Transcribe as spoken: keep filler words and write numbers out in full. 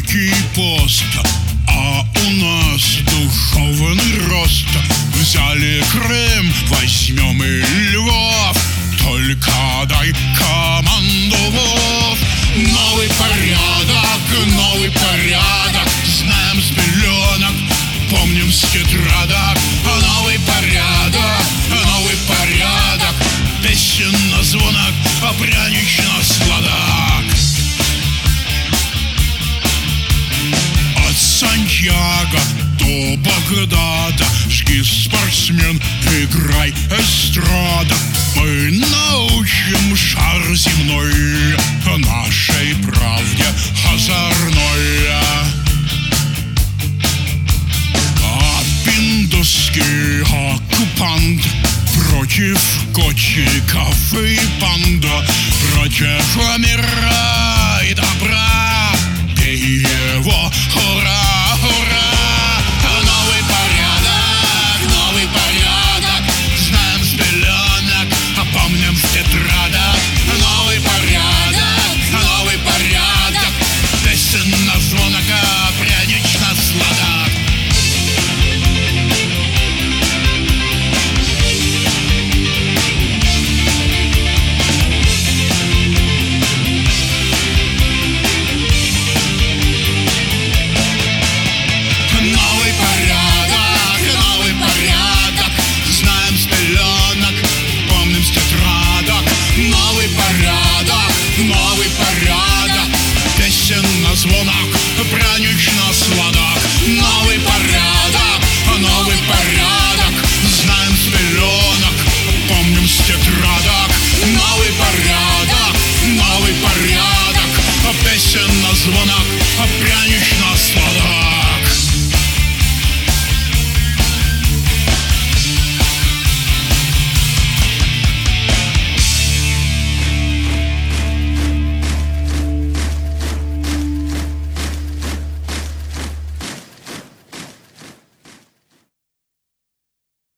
Великий пост, а у нас духовный рост. Взяли Крым, возьмем и Львов, только дай команду вов. Новый порядок, новый порядок, знаем с пеленок, помним с тетрадок. Новый порядок, новый порядок, песен на звонок, а прянич на сладок. От Сантьяго до Багдада жги, спортсмен, играй, эстрада. Мы научим шар земной нашей правде озорной. А пиндосский оккупант против котиков и панда, против мира и добра, пей его, ура, ура! Новый порядок, новый порядок, знаем с пеленок, а помним с тетрадок. Новый порядок, новый порядок, песен на звонок, а прянич на сладок. Новый порядок, песен на звонок, прянич на сладок.